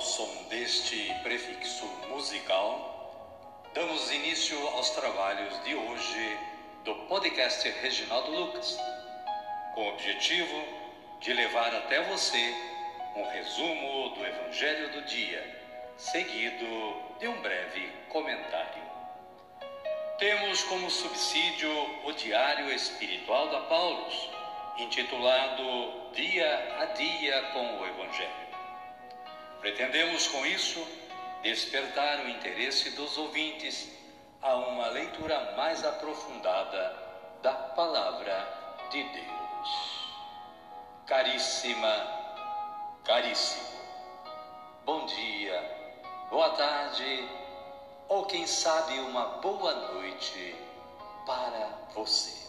som deste prefixo musical, damos início aos trabalhos de hoje do podcast Reginaldo Lucas, com o objetivo de levar até você um resumo do Evangelho do dia, seguido de um breve comentário. Temos como subsídio o Diário Espiritual da Paulus, intitulado Dia a Dia com o Evangelho. Pretendemos com isso despertar o interesse dos ouvintes a uma leitura mais aprofundada da Palavra de Deus. Caríssima, caríssimo, bom dia, boa tarde ou quem sabe uma boa noite para você.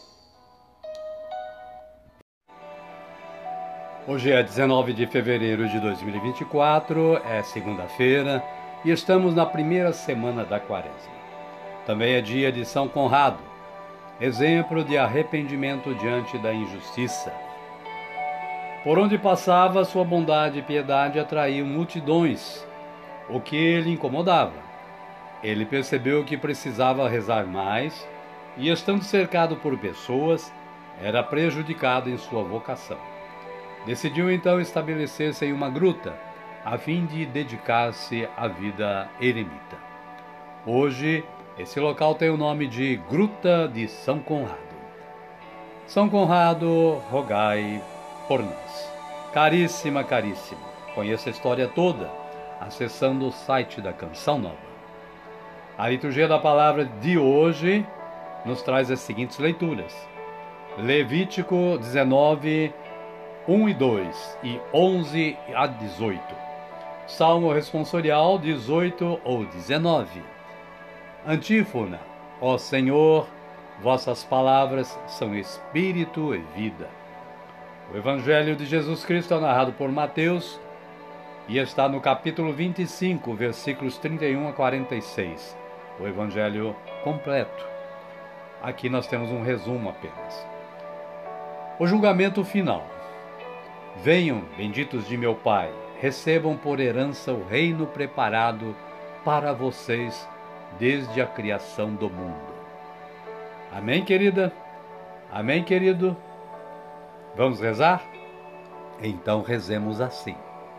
Hoje é 19 de fevereiro de 2024, é segunda-feira e estamos na primeira semana da Quaresma. Também é dia de São Conrado, exemplo de arrependimento diante da injustiça. Por onde passava, sua bondade e piedade atraíam multidões, o que lhe incomodava. Ele percebeu que precisava rezar mais e, estando cercado por pessoas, era prejudicado em sua vocação. Decidiu então estabelecer-se em uma gruta, a fim de dedicar-se à vida eremita. Hoje, esse local tem o nome de Gruta de São Conrado. São Conrado, rogai por nós. Caríssima, caríssimo, conheça a história toda acessando o site da Canção Nova. A liturgia da palavra de hoje nos traz as seguintes leituras. Levítico 19, 1 e 2 e 11 a 18. Salmo responsorial 18 ou 19. Antífona. Ó Senhor, vossas palavras são espírito e vida. O Evangelho de Jesus Cristo é narrado por Mateus e está no capítulo 25, versículos 31 a 46. O Evangelho completo. Aqui nós temos um resumo apenas. O julgamento final. Venham, benditos de meu Pai, recebam por herança o reino preparado para vocês desde a criação do mundo. Amém, querida? Amém, querido? Vamos rezar? Então rezemos assim.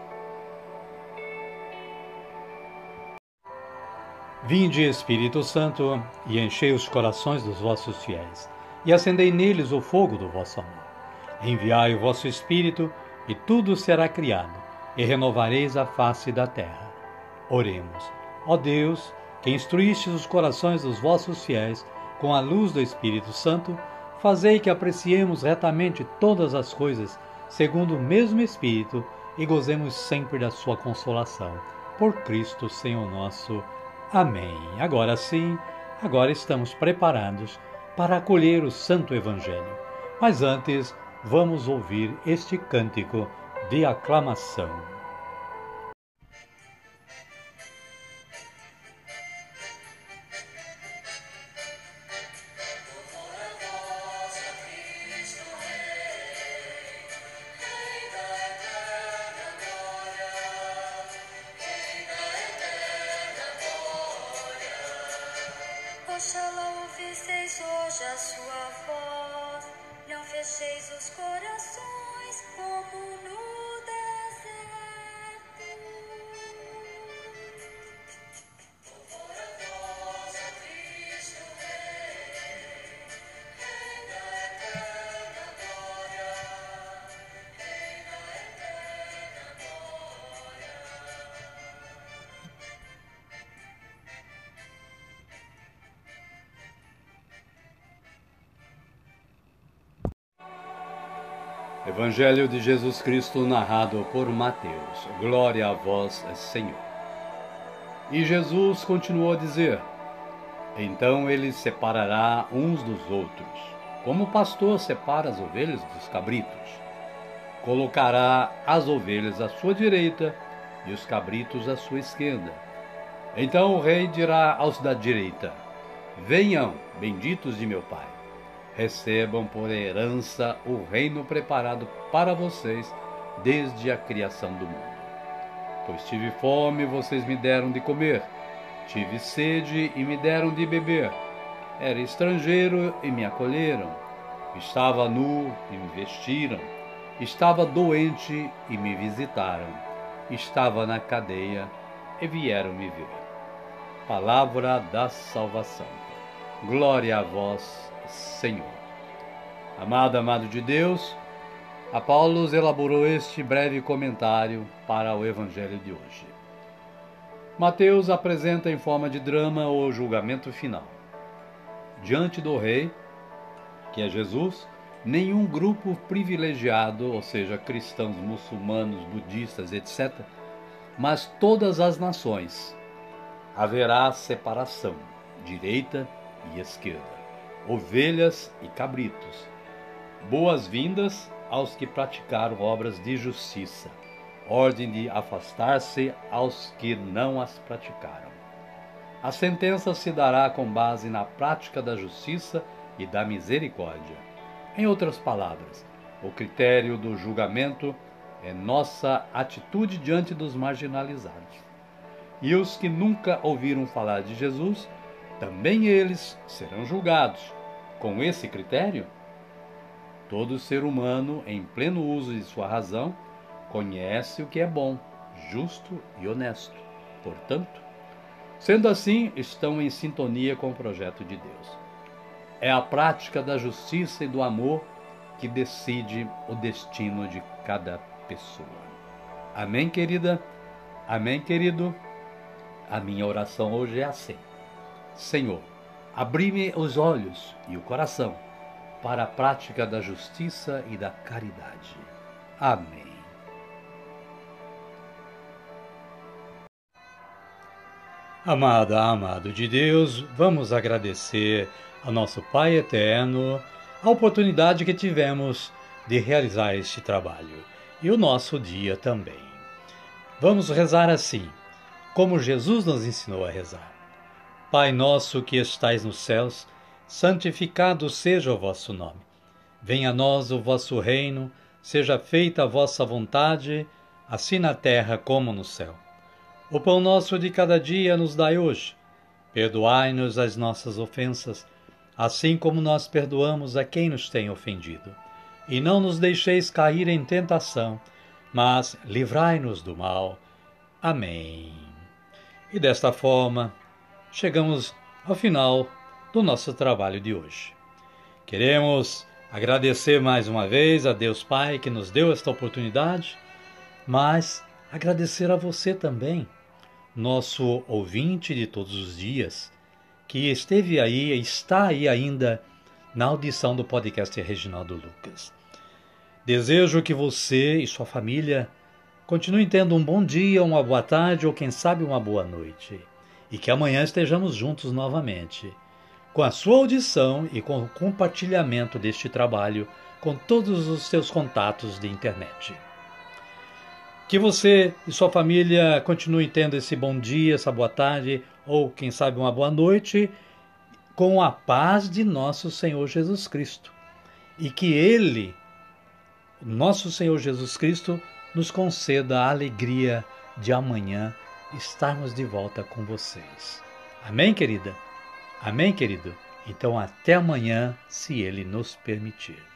Vinde, Espírito Santo, e enchei os corações dos vossos fiéis, e acendei neles o fogo do vosso amor. Enviai o vosso Espírito, e tudo será criado, e renovareis a face da terra. Oremos. Ó Deus, que instruístes os corações dos vossos fiéis com a luz do Espírito Santo, fazei que apreciemos retamente todas as coisas, segundo o mesmo Espírito, e gozemos sempre da sua consolação. Por Cristo, Senhor nosso. Amém. Agora sim, agora estamos preparados para acolher o Santo Evangelho. Mas antes, vamos ouvir este cântico de aclamação. Oxalá ouvisseis hoje a sua voz, não fecheis os corações como no deserto. Louvor a vós, ó Cristo Rei, Rei da eterna glória, Rei da eterna glória. Evangelho de Jesus Cristo narrado por Mateus. Glória a vós, Senhor. E Jesus continuou a dizer: Então ele separará uns dos outros, como o pastor separa as ovelhas dos cabritos. Colocará as ovelhas à sua direita e os cabritos à sua esquerda. Então o rei dirá aos da direita: Venham, benditos de meu Pai. Recebam por herança o reino preparado para vocês desde a criação do mundo. Pois tive fome e vocês me deram de comer. Tive sede e me deram de beber. Era estrangeiro e me acolheram. Estava nu e me vestiram. Estava doente e me visitaram. Estava na cadeia e vieram me ver. Palavra da salvação. Glória a vós, Senhor. Amado de Deus, a Paulo elaborou este breve comentário para o Evangelho de hoje. Mateus apresenta em forma de drama o julgamento final. Diante do rei, que é Jesus, nenhum grupo privilegiado, ou seja, cristãos, muçulmanos, budistas, etc., mas todas as nações, haverá separação, direita e esquerda, ovelhas e cabritos. Boas-vindas aos que praticaram obras de justiça, ordem de afastar-se aos que não as praticaram. A sentença se dará com base na prática da justiça e da misericórdia. Em outras palavras, o critério do julgamento é nossa atitude diante dos marginalizados. E os que nunca ouviram falar de Jesus, também eles serão julgados. Com esse critério, todo ser humano, em pleno uso de sua razão, conhece o que é bom, justo e honesto. Portanto, sendo assim, estão em sintonia com o projeto de Deus. É a prática da justiça e do amor que decide o destino de cada pessoa. Amém, querida? Amém, querido? A minha oração hoje é assim. Senhor, abri-me os olhos e o coração para a prática da justiça e da caridade. Amém. Amado de Deus, vamos agradecer ao nosso Pai Eterno a oportunidade que tivemos de realizar este trabalho e o nosso dia também. Vamos rezar assim, como Jesus nos ensinou a rezar. Pai nosso que estais nos céus, santificado seja o vosso nome. Venha a nós o vosso reino, seja feita a vossa vontade, assim na terra como no céu. O pão nosso de cada dia nos dai hoje. Perdoai-nos as nossas ofensas, assim como nós perdoamos a quem nos tem ofendido. E não nos deixeis cair em tentação, mas livrai-nos do mal. Amém. E desta forma, chegamos ao final do nosso trabalho de hoje. Queremos agradecer mais uma vez a Deus Pai que nos deu esta oportunidade, mas agradecer a você também, nosso ouvinte de todos os dias, que esteve aí e está aí ainda na audição do podcast Reginaldo Lucas. Desejo que você e sua família continuem tendo um bom dia, uma boa tarde ou quem sabe uma boa noite. E que amanhã estejamos juntos novamente, com a sua audição e com o compartilhamento deste trabalho com todos os seus contatos de internet. Que você e sua família continuem tendo esse bom dia, essa boa tarde ou quem sabe uma boa noite, com a paz de nosso Senhor Jesus Cristo. E que Ele, nosso Senhor Jesus Cristo, nos conceda a alegria de amanhã estarmos de volta com vocês. Amém, querida? Amém, querido? Então até amanhã, se Ele nos permitir.